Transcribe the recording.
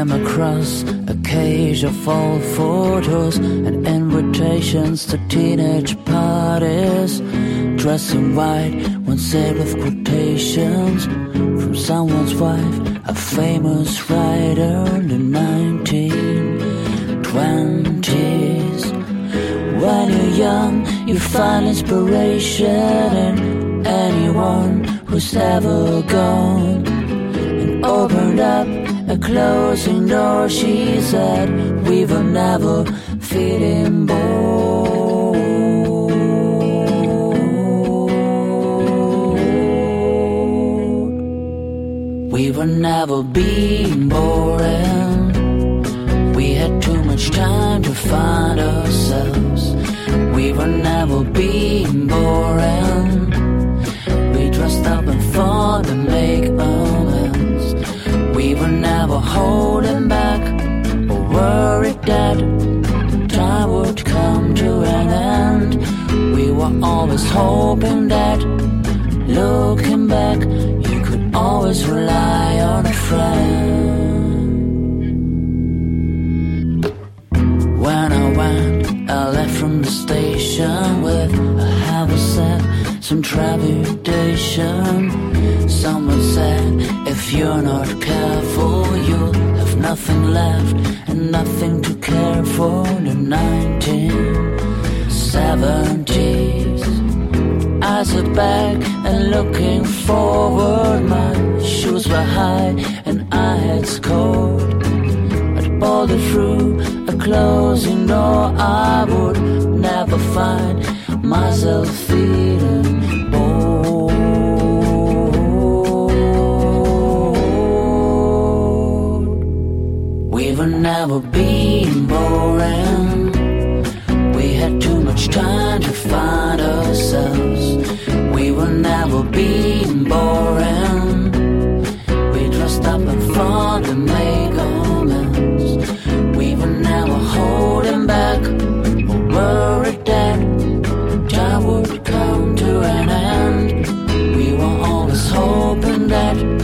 came across a cage of old photos and invitations to teenage parties. Dressed in white, one set with quotations from someone's wife, a famous writer in the 1920s. When you're young, you find inspiration in anyone who's ever gone. And opened up a closing door, she said, we were never feeling bored. We were never being boring. We had too much time to find ourselves. We were never being boring. We dressed up and fought to make amends. We were never holding back or worried that time would come to an end. We were always hoping that, looking back, you could always rely on a friend. When I went, I left from the station with a heavy set, some trepidation. Someone said, if you're not careful, you'll have nothing left and nothing to care for. The 1970s, I sat back and looking forward. My shoes were high and I had scored. I'd bolded through a closing door. I would never find myself feeling bored. We were never being boring. We had too much time to find ourselves. We were never being boring. We dressed up and fought to make amends. We were never holding back or worried that time would come to an end. We were always hoping that